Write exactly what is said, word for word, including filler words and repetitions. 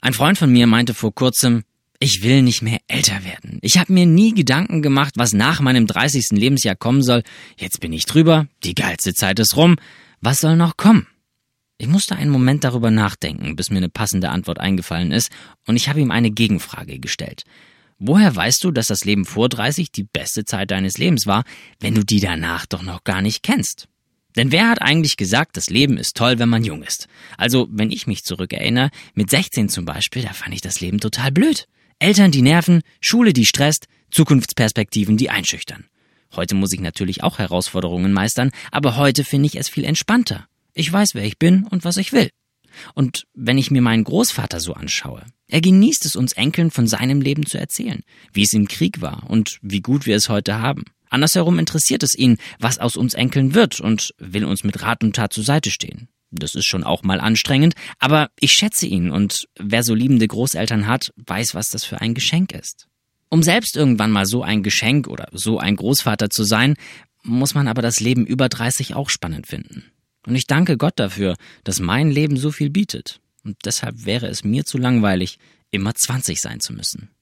Ein Freund von mir meinte vor kurzem, ich will nicht mehr älter werden. Ich habe mir nie Gedanken gemacht, was nach meinem dreißigsten Lebensjahr kommen soll. Jetzt bin ich drüber, die geilste Zeit ist rum. Was soll noch kommen? Ich musste einen Moment darüber nachdenken, bis mir eine passende Antwort eingefallen ist, und ich habe ihm eine Gegenfrage gestellt. Woher weißt du, dass das Leben vor dreißig die beste Zeit deines Lebens war, wenn du die danach doch noch gar nicht kennst? Denn wer hat eigentlich gesagt, das Leben ist toll, wenn man jung ist? Also, wenn ich mich zurückerinnere, mit sechzehn zum Beispiel, da fand ich das Leben total blöd. Eltern, die nerven, Schule, die stresst, Zukunftsperspektiven, die einschüchtern. Heute muss ich natürlich auch Herausforderungen meistern, aber heute finde ich es viel entspannter. Ich weiß, wer ich bin und was ich will. Und wenn ich mir meinen Großvater so anschaue, er genießt es, uns Enkeln von seinem Leben zu erzählen, wie es im Krieg war und wie gut wir es heute haben. Andersherum interessiert es ihn, was aus uns Enkeln wird, und will uns mit Rat und Tat zur Seite stehen. Das ist schon auch mal anstrengend, aber ich schätze ihn, und wer so liebende Großeltern hat, weiß, was das für ein Geschenk ist. Um selbst irgendwann mal so ein Geschenk oder so ein Großvater zu sein, muss man aber das Leben über dreißig auch spannend finden. Und ich danke Gott dafür, dass mein Leben so viel bietet. Und deshalb wäre es mir zu langweilig, immer zwanzig sein zu müssen.